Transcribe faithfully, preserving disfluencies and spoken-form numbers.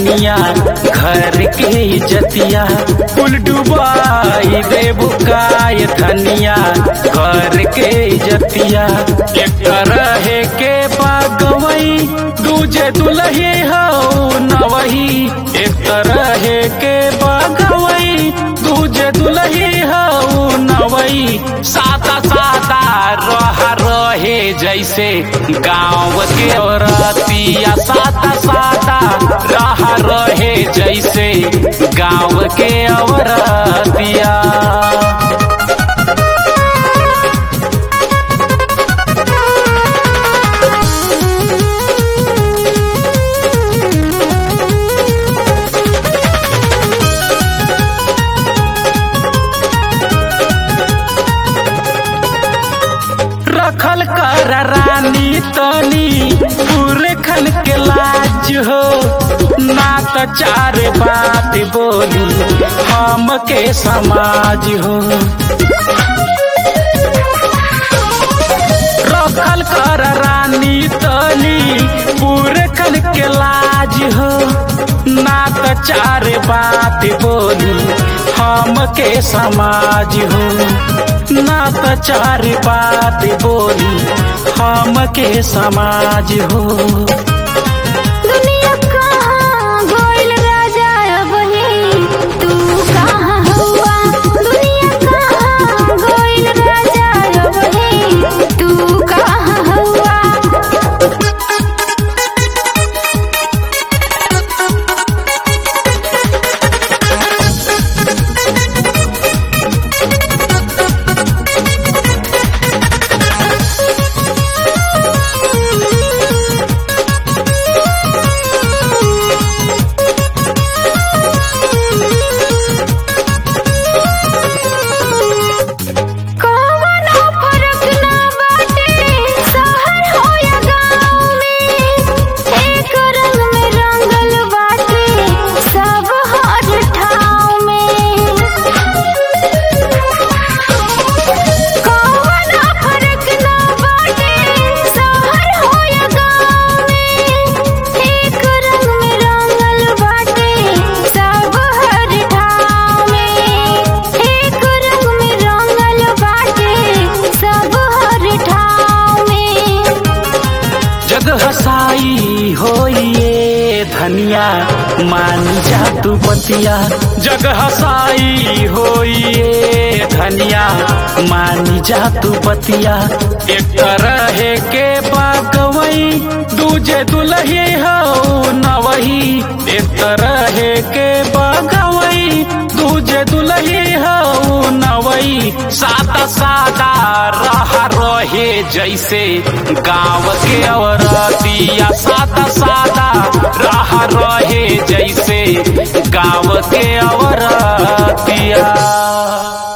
धनिया घर के इज्जतिया कुल डुबाई दे बुकाय धनिया घर के इज्जतिया। एक रहे के बागवई दूजे दुल्हे हो नवही, एक रहे के बागवई दूजे दुल्हे हो नवई। सादा सादा रह रहे जैसे गाँव के औरतिया, सादा सादा रह रहे जैसे गाँव के औरतिया। रखल कर रानी तनी पूरे खन के लाज हो, ना तो चार बात बोली हम के समाज हो। रखल कर रानी तनी पूरे खन के लाज हो, ना तो चार बात बोली हम के समाज हो, ना तो चार बात बोली हम के समाज हो। दुनिया कहाँ गोइल राजा बही तू कहाँ हुआ, दुनिया कहाँ गोइल राजा बही तू कहाँ हुआ। जग हसाई होइए धनिया मान जा तू बतिया, जग हसाई होइए धनिया मान जा तू बतिया। एक रहे के बागवई दूजे दुल्हे हो नवही, एक रहे के बागवई दूजे दुल्हे हो नवई। सादा सादा रह रहे जैसे गाँव के औरतिया, सादा सादा रह रहे जैसे गाँव के औरतिया।